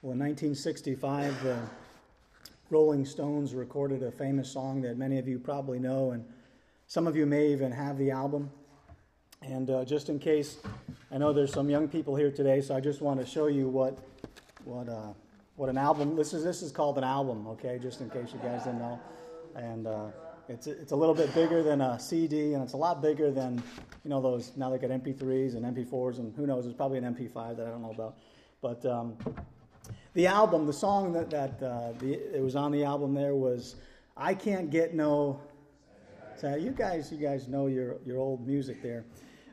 Well, in 1965, the Rolling Stones recorded a famous song that many of you probably know, and some of you may even have the album. And just in case, I know there's some young people here today, so I just want to show you what an album. This is called an album, okay? Just in case you guys didn't know. And it's a little bit bigger than a CD, and it's a lot bigger than those. Now they got MP3s and MP4s, and who knows? There's probably an MP5 that I don't know about, but. The album, the song that it was on the album there was "I Can't Get No." So you guys know your old music there,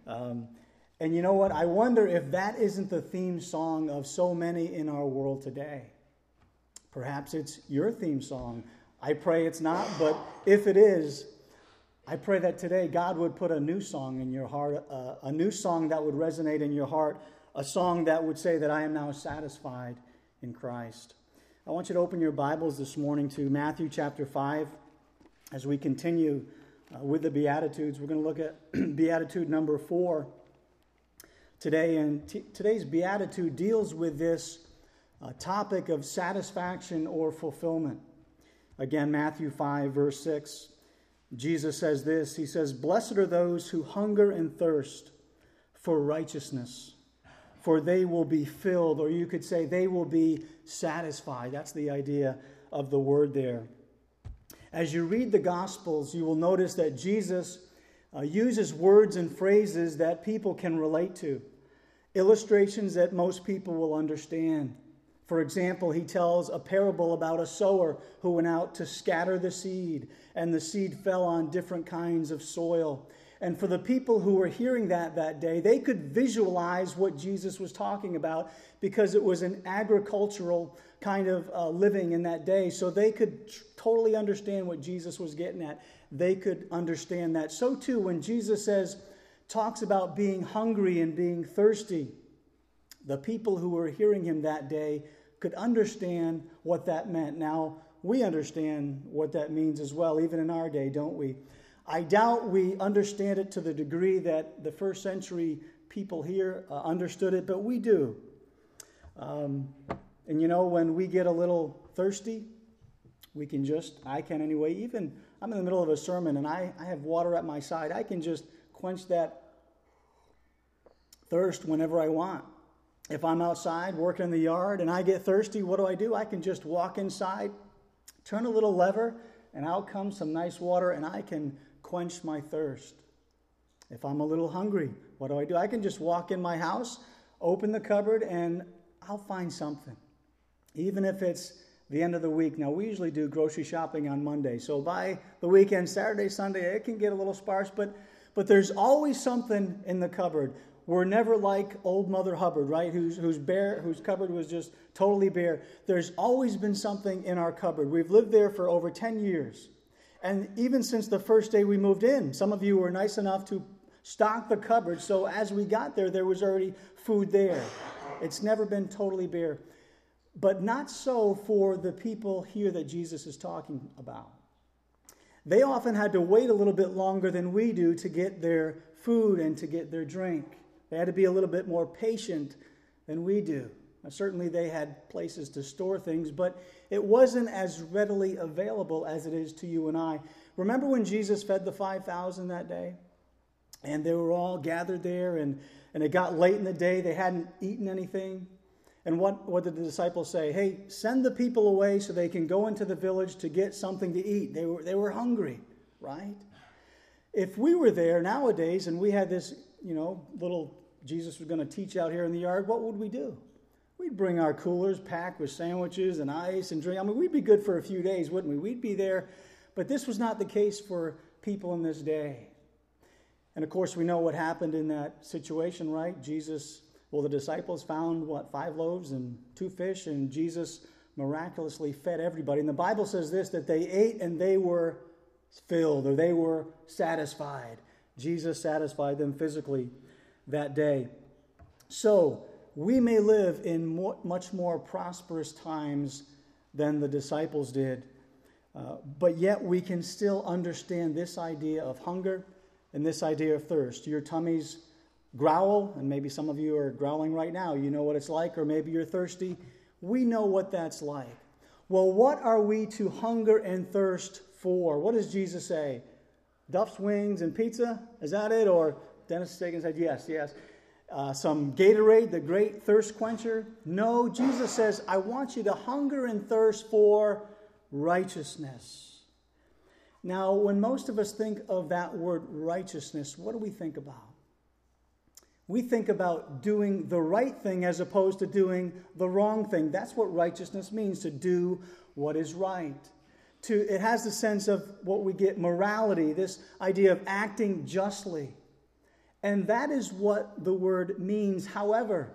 and you know what? I wonder if that isn't the theme song of so many in our world today. Perhaps it's your theme song. I pray it's not, but if it is, I pray that today God would put a new song in your heart, a new song that would resonate in your heart, a song that would say that I am now satisfied in Christ. I want you to open your Bibles this morning to Matthew chapter 5. As we continue with the Beatitudes, we're going to look at Beatitude number 4 today. And today's Beatitude deals with this topic of satisfaction or fulfillment. Again, Matthew 5, verse 6. Jesus says this. He says, "Blessed are those who hunger and thirst for righteousness, for they will be filled," or you could say they will be satisfied. That's the idea of the word there. As you read the Gospels, you will notice that Jesus uses words and phrases that people can relate to, illustrations that most people will understand. For example, he tells a parable about a sower who went out to scatter the seed, and the seed fell on different kinds of soil. And for the people who were hearing that day, they could visualize what Jesus was talking about because it was an agricultural kind of living in that day. So they could totally understand what Jesus was getting at. They could understand that. So too, when Jesus talks about being hungry and being thirsty, the people who were hearing him that day could understand what that meant. Now, we understand what that means as well, even in our day, don't we? I doubt we understand it to the degree that the first century people here understood it, but we do. And when we get a little thirsty, I can anyway, even I'm in the middle of a sermon and I have water at my side, I can just quench that thirst whenever I want. If I'm outside working in the yard and I get thirsty, what do? I can just walk inside, turn a little lever, and out comes some nice water, and I can quench my thirst. If I'm a little hungry, what do? I can just walk in my house, open the cupboard, and I'll find something. Even if it's the end of the week. Now, we usually do grocery shopping on Monday, so by the weekend, Saturday, Sunday, it can get a little sparse, but there's always something in the cupboard. We're never like old Mother Hubbard, right, whose cupboard was just totally bare. There's always been something in our cupboard. We've lived there for over 10 years. And even since the first day we moved in, some of you were nice enough to stock the cupboard. So as we got there was already food there. It's never been totally bare. But not so for the people here that Jesus is talking about. They often had to wait a little bit longer than we do to get their food and to get their drink. They had to be a little bit more patient than we do. Now, certainly they had places to store things, but it wasn't as readily available as it is to you and I. Remember when Jesus fed the 5,000 that day? And they were all gathered there, and it got late in the day. They hadn't eaten anything. And what did the disciples say? Hey, send the people away so they can go into the village to get something to eat. They were hungry, right? If we were there nowadays and we had this, little Jesus was going to teach out here in the yard, what would we do? We'd bring our coolers packed with sandwiches and ice and drink. We'd be good for a few days, wouldn't we? We'd be there. But this was not the case for people in this day. And of course, we know what happened in that situation, right? The disciples found, 5 loaves and 2 fish, and Jesus miraculously fed everybody. And the Bible says this, that they ate and they were filled, or they were satisfied. Jesus satisfied them physically that day. So, we may live in much more prosperous times than the disciples did, but yet we can still understand this idea of hunger and this idea of thirst. Your tummies growl, and maybe some of you are growling right now. You know what it's like, or maybe you're thirsty. We know what that's like. Well, what are we to hunger and thirst for? What does Jesus say? Duff's Wings and pizza? Is that it? Or Dennis Sagan said, yes. Some Gatorade, the great thirst quencher? No, Jesus says, I want you to hunger and thirst for righteousness. Now, when most of us think of that word righteousness, what do we think about? We think about doing the right thing as opposed to doing the wrong thing. That's what righteousness means, to do what is right. It has the sense of what we get, morality, this idea of acting justly. And that is what the word means. However,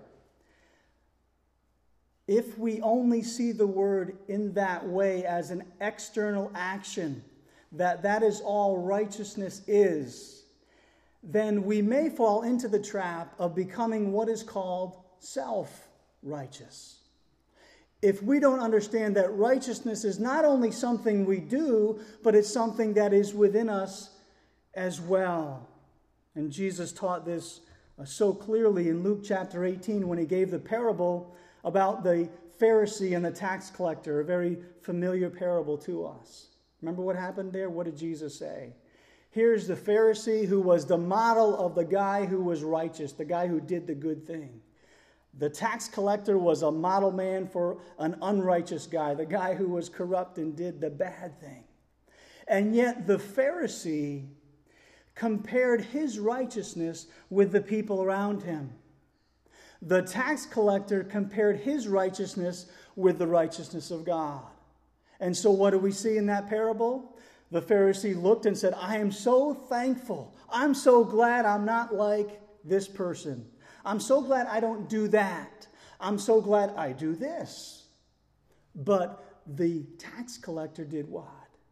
if we only see the word in that way as an external action, that is all righteousness is, then we may fall into the trap of becoming what is called self-righteous. If we don't understand that righteousness is not only something we do, but it's something that is within us as well. And Jesus taught this so clearly in Luke chapter 18 when he gave the parable about the Pharisee and the tax collector, a very familiar parable to us. Remember what happened there? What did Jesus say? Here's the Pharisee who was the model of the guy who was righteous, the guy who did the good thing. The tax collector was a model man for an unrighteous guy, the guy who was corrupt and did the bad thing. And yet the Pharisee compared his righteousness with the people around him. The tax collector compared his righteousness with the righteousness of God. And so what do we see in that parable? The Pharisee looked and said, I am so thankful. I'm so glad I'm not like this person. I'm so glad I don't do that. I'm so glad I do this. But the tax collector did what?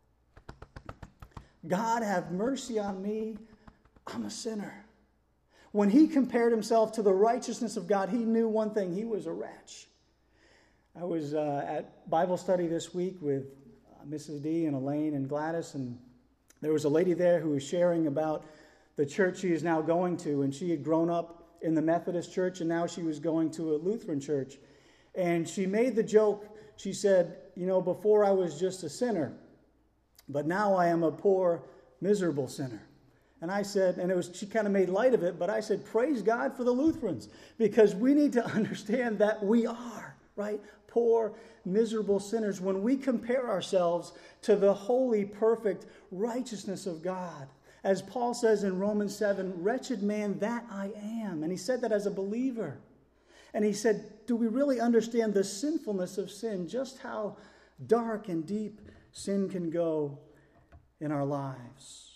God, have mercy on me. I'm a sinner. When he compared himself to the righteousness of God, he knew one thing. He was a wretch. I was at Bible study this week with Mrs. D and Elaine and Gladys, and there was a lady there who was sharing about the church she is now going to, and she had grown up in the Methodist church, and now she was going to a Lutheran church. And she made the joke, she said, before I was just a sinner, but now I am a poor, miserable sinner. And I said, she kind of made light of it, but I said, praise God for the Lutherans, because we need to understand that we are, right, poor, miserable sinners. When we compare ourselves to the holy, perfect righteousness of God, as Paul says in Romans 7, wretched man that I am. And he said that as a believer. And he said, do we really understand the sinfulness of sin, just how dark and deep sin can go in our lives?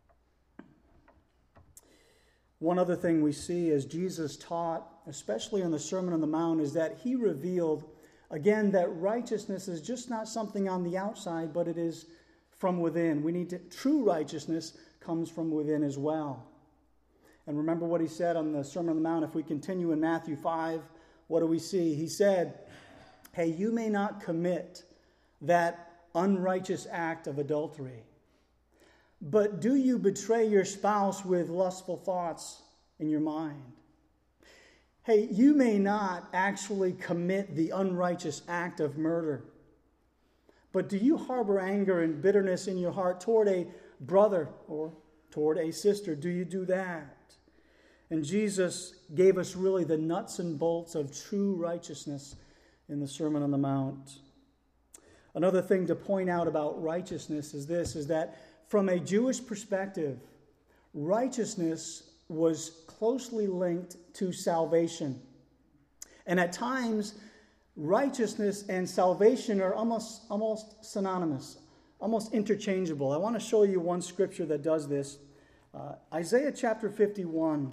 One other thing we see as Jesus taught, especially in the Sermon on the Mount, is that he revealed, again, that righteousness is just not something on the outside, but it is from within. True righteousness comes from within as well. And remember what he said on the Sermon on the Mount. If we continue in Matthew 5, what do we see? He said, hey, you may not commit that unrighteous act of adultery, but do you betray your spouse with lustful thoughts in your mind? Hey, you may not actually commit the unrighteous act of murder, but do you harbor anger and bitterness in your heart toward a brother or toward a sister? Do you do that? And Jesus gave us really the nuts and bolts of true righteousness in the Sermon on the Mount. Another thing to point out about righteousness is that from a Jewish perspective, righteousness was closely linked to salvation. And at times, righteousness and salvation are almost synonymous, almost interchangeable. I want to show you one scripture that does this. Isaiah chapter 51,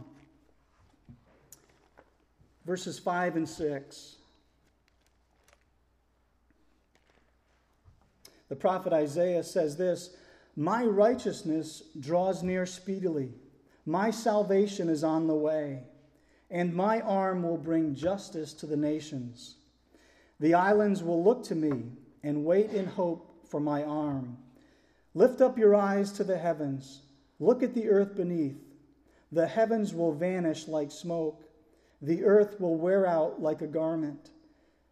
verses 5 and 6. The prophet Isaiah says this, my righteousness draws near speedily. My salvation is on the way, and my arm will bring justice to the nations. The islands will look to me and wait in hope for my arm. Lift up your eyes to the heavens. Look at the earth beneath. The heavens will vanish like smoke. The earth will wear out like a garment.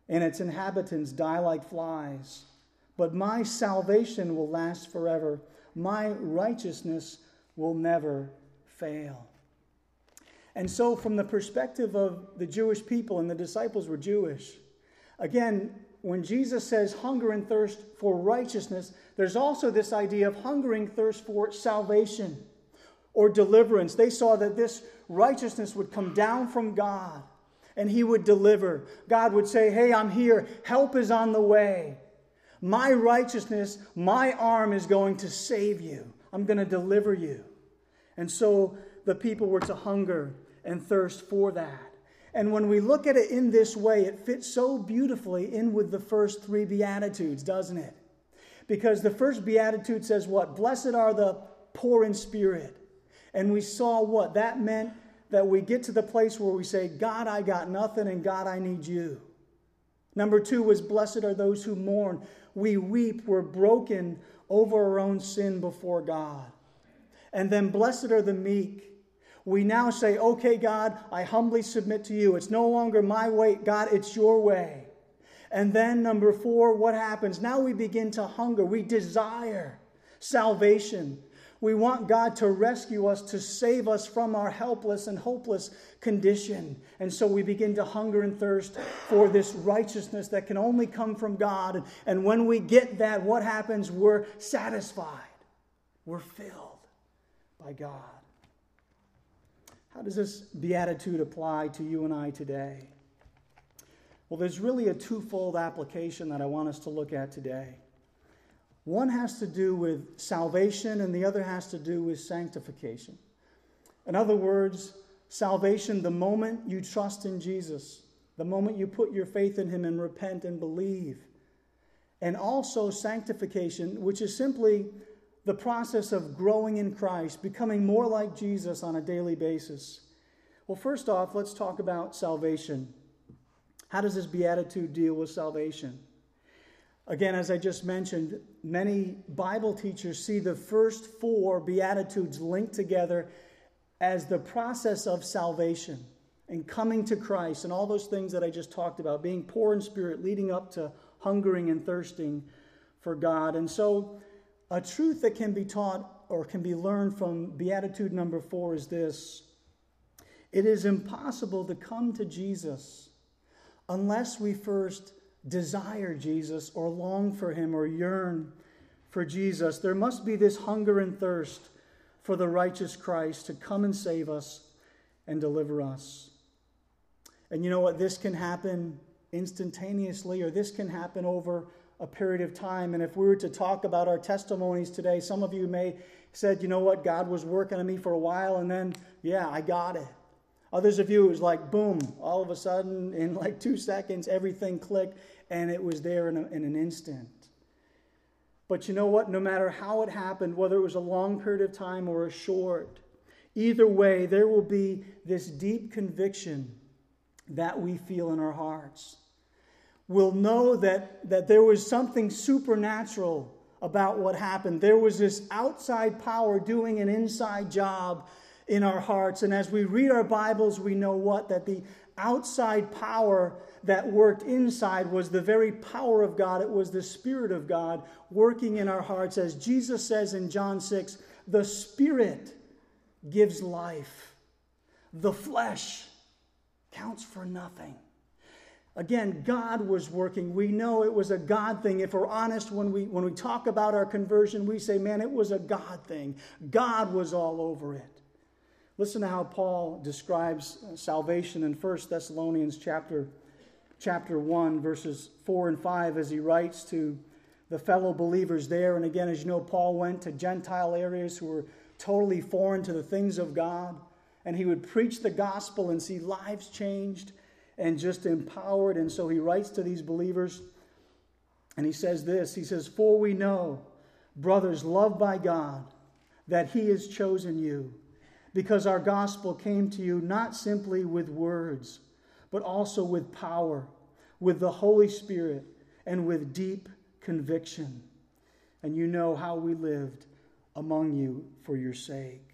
and its inhabitants die like flies. But my salvation will last forever. My righteousness will never fail. And so from the perspective of the Jewish people, and the disciples were Jewish, again, when Jesus says hunger and thirst for righteousness, there's also this idea of hungering thirst for salvation or deliverance. They saw that this righteousness would come down from God and he would deliver. God would say, hey, I'm here. Help is on the way. My righteousness, my arm is going to save you. I'm going to deliver you. And so the people were to hunger and thirst for that. And when we look at it in this way, it fits so beautifully in with the first three Beatitudes, doesn't it? Because the first Beatitude says what? Blessed are the poor in spirit. And we saw what? That meant that we get to the place where we say, God, I got nothing, and God, I need you. Number 2 was blessed are those who mourn. We weep, we're broken over our own sin before God. And then blessed are the meek. We now say, okay, God, I humbly submit to you. It's no longer my way. God, it's your way. And then number 4, what happens? Now we begin to hunger. We desire salvation. We want God to rescue us, to save us from our helpless and hopeless condition. And so we begin to hunger and thirst for this righteousness that can only come from God. And when we get that, what happens? We're satisfied. We're filled by God. How does this beatitude apply to you and I today? Well, there's really a twofold application that I want us to look at today. One has to do with salvation, and the other has to do with sanctification. In other words, salvation, the moment you trust in Jesus, the moment you put your faith in him and repent and believe. And also sanctification, which is simply the process of growing in Christ, becoming more like Jesus on a daily basis. Well, first off, let's talk about salvation. How does this beatitude deal with salvation? Again, as I just mentioned, many Bible teachers see the first 4 beatitudes linked together as the process of salvation and coming to Christ and all those things that I just talked about, being poor in spirit, leading up to hungering and thirsting for God. And so a truth that can be taught or can be learned from beatitude number 4 is this: it is impossible to come to Jesus unless we first desire Jesus or long for him or yearn for Jesus. There must be this hunger and thirst for the righteous Christ to come and save us and deliver us. And you know what? This can happen instantaneously, or this can happen over a period of time. And if we were to talk about our testimonies today, some of you may said, you know what, God was working on me for a while, and then, yeah, I got it. Others of you, it was like, boom, all of a sudden, in like 2 seconds, everything clicked, and it was there in an instant. But you know what? No matter how it happened, whether it was a long period of time or a short, either way, there will be this deep conviction that we feel in our hearts. We'll know that there was something supernatural about what happened. There was this outside power doing an inside job in our hearts. And as we read our Bibles, we know what? That the outside power that worked inside was the very power of God. It was the Spirit of God working in our hearts. As Jesus says in John 6, the Spirit gives life. The flesh counts for nothing. Again, God was working. We know it was a God thing. If we're honest, when we talk about our conversion, we say, man, it was a God thing. God was all over it. Listen to how Paul describes salvation in 1 Thessalonians chapter 1, verses 4 and 5, as he writes to the fellow believers there. And again, as you know, Paul went to Gentile areas who were totally foreign to the things of God. And he would preach the gospel and see lives changed and just empowered. And so he writes to these believers, and he says this. He says, for we know, brothers loved by God, that he has chosen you, because our gospel came to you not simply with words, but also with power, with the Holy Spirit, and with deep conviction. And you know how we lived among you for your sake.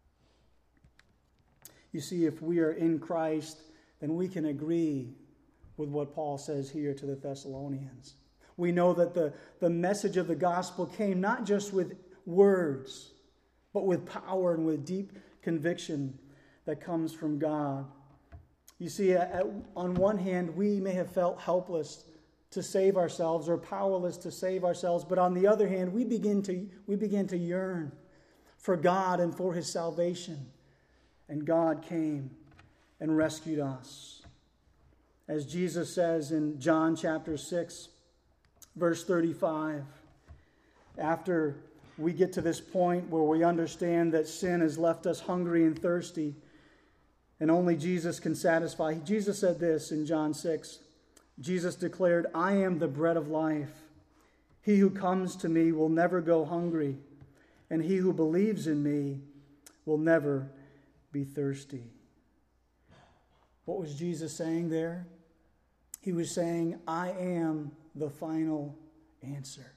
You see, if we are in Christ, then we can agree with what Paul says here to the Thessalonians. We know that the message of the gospel came not just with words, but with power and with deep conviction that comes from God. You see, on one hand, we may have felt helpless to save ourselves or powerless to save ourselves, but on the other hand, we begin to yearn for God and for His salvation. And God came and rescued us. As Jesus says in John chapter 6, verse 35, after we get to this point where we understand that sin has left us hungry and thirsty, and only Jesus can satisfy. Jesus said this in John 6. Jesus declared, "I am the bread of life. He who comes to me will never go hungry, and he who believes in me will never be thirsty." What was Jesus saying there? He was saying, I am the final answer.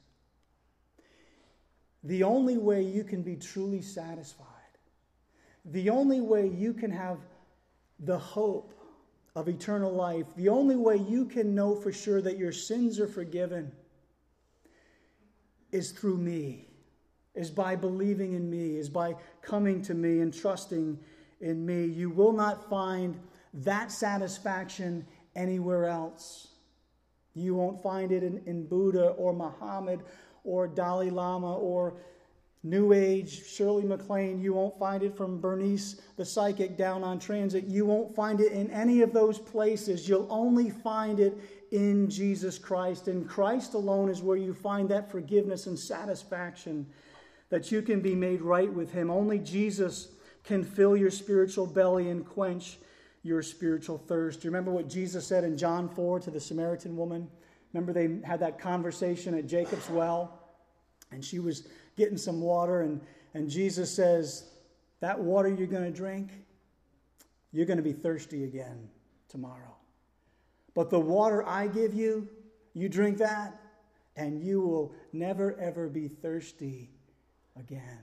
The only way you can be truly satisfied, the only way you can have the hope of eternal life, the only way you can know for sure that your sins are forgiven is through me, is by believing in me, is by coming to me and trusting in me. You will not find that satisfaction anywhere else. You won't find it in Buddha or Muhammad or Dalai Lama or New Age, Shirley MacLaine. You won't find it from Bernice the psychic down on transit. You won't find it in any of those places. You'll only find it in Jesus Christ. And Christ alone is where you find that forgiveness and satisfaction, that you can be made right with Him. Only Jesus can fill your spiritual belly and quench your spiritual thirst. Do you remember what Jesus said in John 4 to the Samaritan woman? Remember they had that conversation at Jacob's well, and she was getting some water, and Jesus says, that water you're going to drink, you're going to be thirsty again tomorrow. But the water I give you, you drink that, and you will never, ever be thirsty again.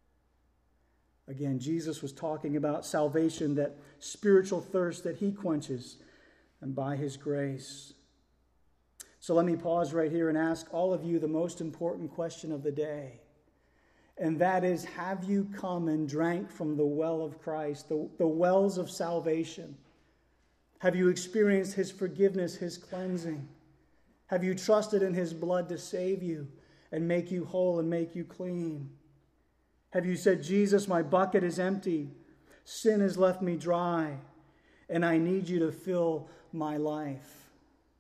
Again, Jesus was talking about salvation, that spiritual thirst that He quenches, and by His grace. So let me pause right here and ask all of you the most important question of the day. And that is, have you come and drank from the well of Christ, the wells of salvation? Have you experienced His forgiveness, His cleansing? Have you trusted in His blood to save you and make you whole and make you clean? Have you said, Jesus, my bucket is empty, sin has left me dry, and I need you to fill my life?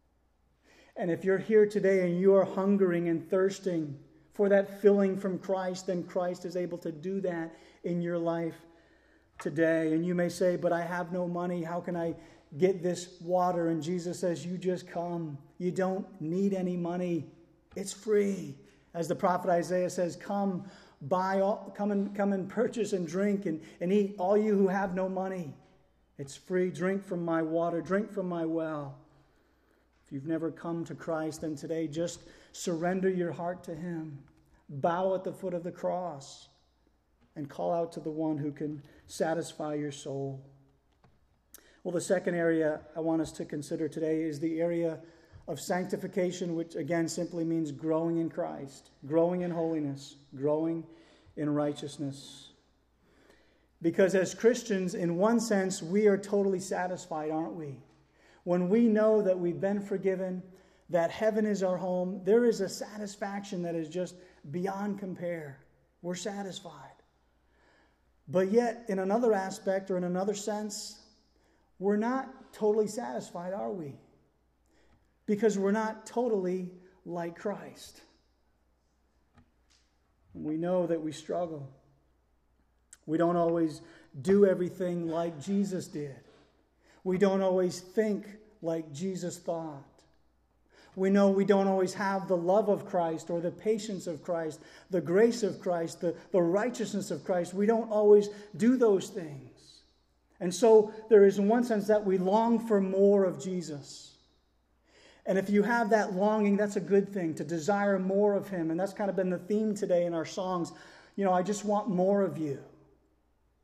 And if you're here today and you are hungering and thirsting for that filling from Christ, then Christ is able to do that in your life today. And you may say, but I have no money. How can I get this water? And Jesus says, you just come. You don't need any money. It's free. As the prophet Isaiah says, come and purchase and drink and eat, all you who have no money. It's free. Drink from my water. Drink from my well. If you've never come to Christ, then today just surrender your heart to Him. Bow at the foot of the cross and call out to the one who can satisfy your soul. Well, the second area I want us to consider today is the area of sanctification, which again simply means growing in Christ, growing in holiness, growing in righteousness. Because as Christians, in one sense, we are totally satisfied, aren't we? When we know that we've been forgiven, that heaven is our home, there is a satisfaction that is just beyond compare. We're satisfied. But yet, in another aspect or in another sense, we're not totally satisfied, are we? Because we're not totally like Christ. We know that we struggle. We don't always do everything like Jesus did. We don't always think like Jesus thought. We know we don't always have the love of Christ or the patience of Christ, the grace of Christ, the righteousness of Christ. We don't always do those things. And so there is in one sense that we long for more of Jesus. And if you have that longing, that's a good thing, to desire more of Him. And that's kind of been the theme today in our songs. You know, I just want more of you.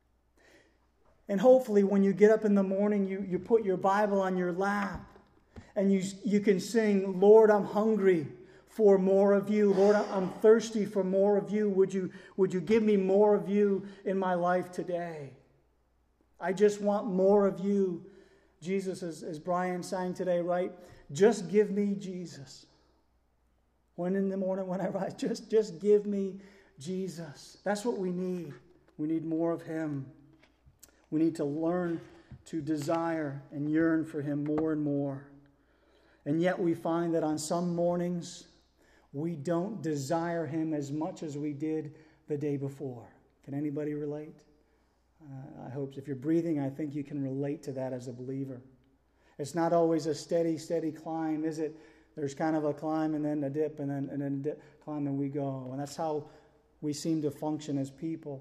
And hopefully when you get up in the morning, you put your Bible on your lap And you can sing, Lord, I'm hungry for more of you. Lord, I'm thirsty for more of you. Would you give me more of you in my life today? I just want more of you. Jesus, as Brian sang today, right? Just give me Jesus. When in the morning when I rise, just give me Jesus. That's what we need. We need more of Him. We need to learn to desire and yearn for Him more and more. And yet we find that on some mornings, we don't desire Him as much as we did the day before. Can anybody relate? I hope so. If you're breathing, I think you can relate to that as a believer. It's not always a steady climb, is it? There's kind of a climb and then a dip and then a dip, climb and we go. And that's how we seem to function as people.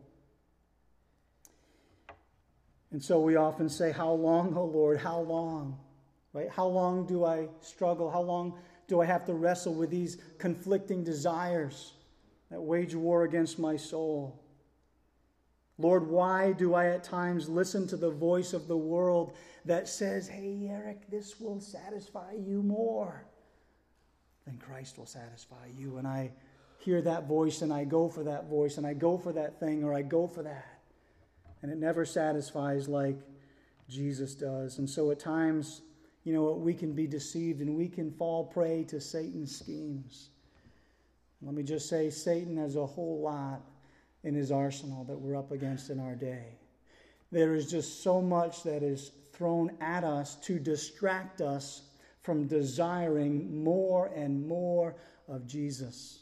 And so we often say, how long, O Lord, how long? Right? How long do I struggle? How long do I have to wrestle with these conflicting desires that wage war against my soul? Lord, why do I at times listen to the voice of the world that says, hey, Eric, this will satisfy you more than Christ will satisfy you? And I hear that voice and I go for that voice and I go for that thing or I go for that. And it never satisfies like Jesus does. And so at times, we can be deceived and we can fall prey to Satan's schemes. Let me just say, Satan has a whole lot in his arsenal that we're up against in our day. There is just so much that is thrown at us to distract us from desiring more and more of Jesus.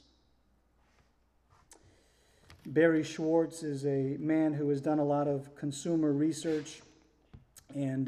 Barry Schwartz is a man who has done a lot of consumer research, and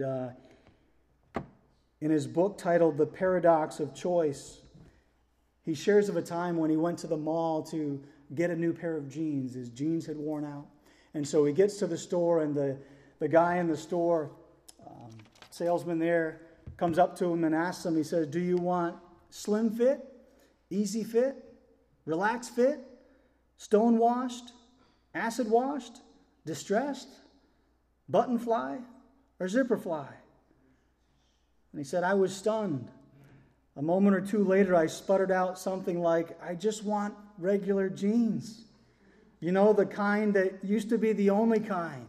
in his book titled The Paradox of Choice, he shares of a time when he went to the mall to get a new pair of jeans. His jeans had worn out. And so he gets to the store, and the guy in the store, salesman there, comes up to him and asks him, he says, do you want slim fit, easy fit, relaxed fit, stone washed, acid washed, distressed, button fly, or zipper fly? And he said, I was stunned. A moment or two later, I sputtered out something like, I just want regular jeans. The kind that used to be the only kind.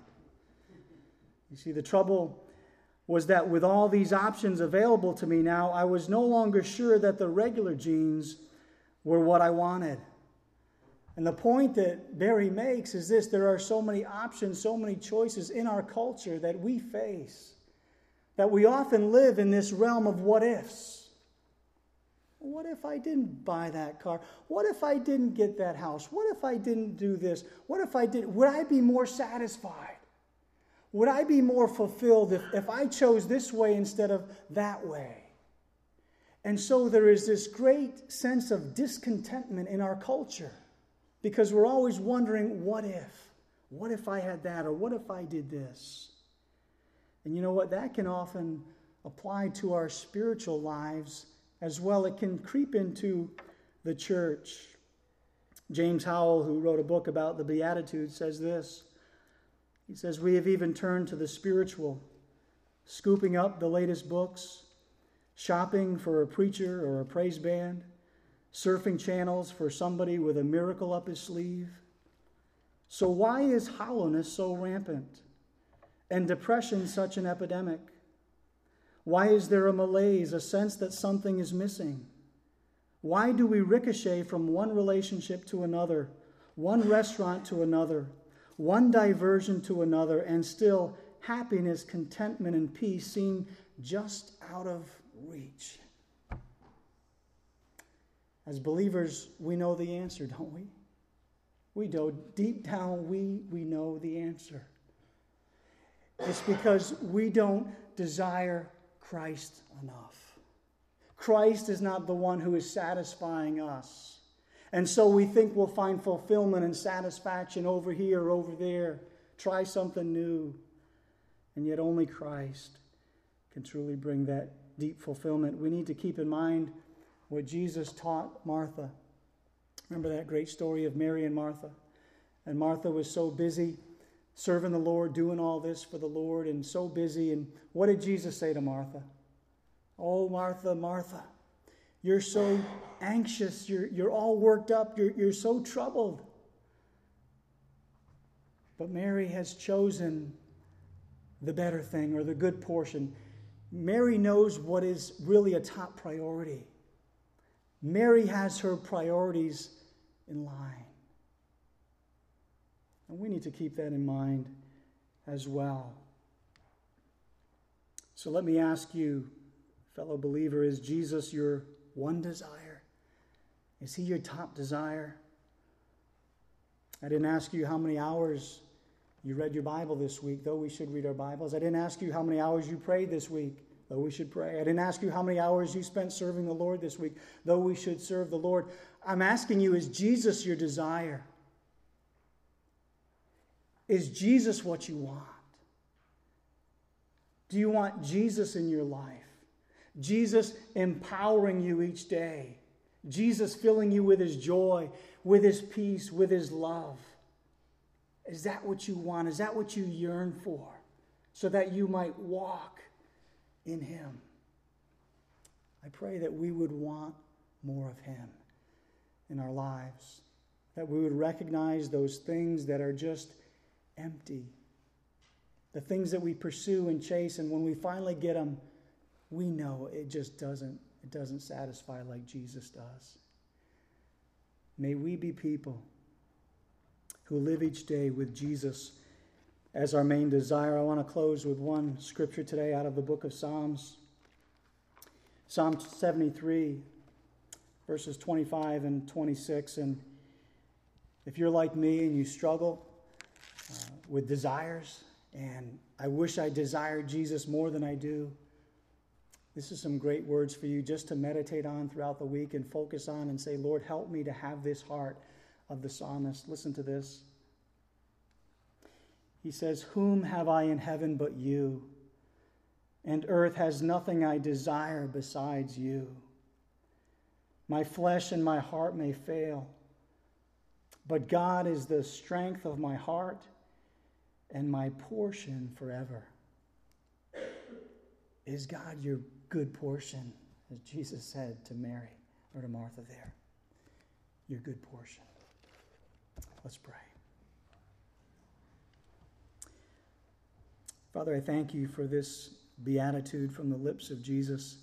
You see, the trouble was that with all these options available to me now, I was no longer sure that the regular jeans were what I wanted. And the point that Barry makes is this: there are so many options, so many choices in our culture that we face, that we often live in this realm of what ifs. What if I didn't buy that car? What if I didn't get that house? What if I didn't do this? What if I did? Would I be more satisfied? Would I be more fulfilled if I chose this way instead of that way? And so there is this great sense of discontentment in our culture because we're always wondering, what if? What if I had that? Or what if I did this? And you know what? That can often apply to our spiritual lives as well. It can creep into the church. James Howell, who wrote a book about the Beatitudes, says this. He says, we have even turned to the spiritual, scooping up the latest books, shopping for a preacher or a praise band, surfing channels for somebody with a miracle up his sleeve. So why is hollowness so rampant and depression such an epidemic? Why is there a malaise, a sense that something is missing? Why do we ricochet from one relationship to another, one restaurant to another, one diversion to another, and still happiness, contentment, and peace seem just out of reach? As believers, we know the answer, don't we? We know, deep down, we know the answer. It's because we don't desire Christ enough. Christ is not the one who is satisfying us. And so we think we'll find fulfillment and satisfaction over here or over there. Try something new. And yet only Christ can truly bring that deep fulfillment. We need to keep in mind what Jesus taught Martha. Remember that great story of Mary and Martha? And Martha was so busy serving the Lord, doing all this for the Lord, and so busy. And what did Jesus say to Martha? Oh, Martha, Martha, you're so anxious. You're all worked up. You're so troubled. But Mary has chosen the better thing, or the good portion. Mary knows what is really a top priority. Mary has her priorities in line. And we need to keep that in mind as well. So let me ask you, fellow believer, is Jesus your one desire? Is he your top desire? I didn't ask you how many hours you read your Bible this week, though we should read our Bibles. I didn't ask you how many hours you prayed this week, though we should pray. I didn't ask you how many hours you spent serving the Lord this week, though we should serve the Lord. I'm asking you, is Jesus your desire? Is Jesus what you want? Do you want Jesus in your life? Jesus empowering you each day. Jesus filling you with his joy, with his peace, with his love. Is that what you want? Is that what you yearn for? So that you might walk in him. I pray that we would want more of him in our lives. That we would recognize those things that are just empty. The things that we pursue and chase, and when we finally get them, we know it just doesn't satisfy like Jesus does. May we be people who live each day with Jesus as our main desire. I want to close with one scripture today out of the book of Psalms. Psalm 73, verses 25 and 26. And if you're like me and you struggle with desires, and I wish I desired Jesus more than I do, this is some great words for you just to meditate on throughout the week and focus on and say, Lord, help me to have this heart of the psalmist. Listen to this. He says, whom have I in heaven but you? And earth has nothing I desire besides you. My flesh and my heart may fail, but God is the strength of my heart and my portion forever. Is God your good portion, as Jesus said to Mary or to Martha there? Your good portion. Let's pray. Father, I thank you for this beatitude from the lips of Jesus.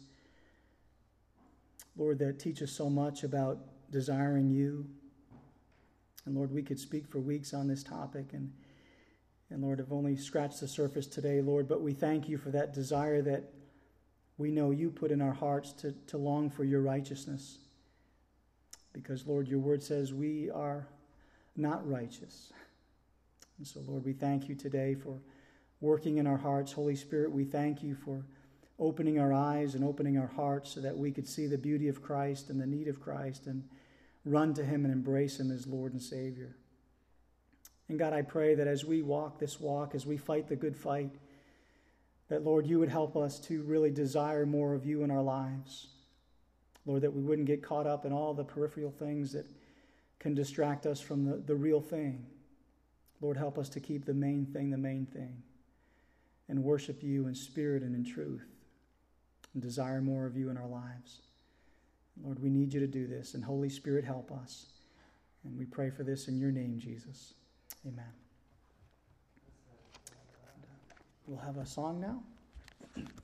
Lord, that teaches so much about desiring you. And Lord, we could speak for weeks on this topic. And Lord, I've only scratched the surface today, Lord, but we thank you for that desire that we know you put in our hearts to long for your righteousness. Because, Lord, your word says we are not righteous. And so, Lord, we thank you today for working in our hearts. Holy Spirit, we thank you for opening our eyes and opening our hearts so that we could see the beauty of Christ and the need of Christ and run to him and embrace him as Lord and Savior. And God, I pray that as we walk this walk, as we fight the good fight, that, Lord, you would help us to really desire more of you in our lives. Lord, that we wouldn't get caught up in all the peripheral things that can distract us from the real thing. Lord, help us to keep the main thing, and worship you in spirit and in truth, and desire more of you in our lives. Lord, we need you to do this, and Holy Spirit, help us. And we pray for this in your name, Jesus. Amen. We'll have a song now.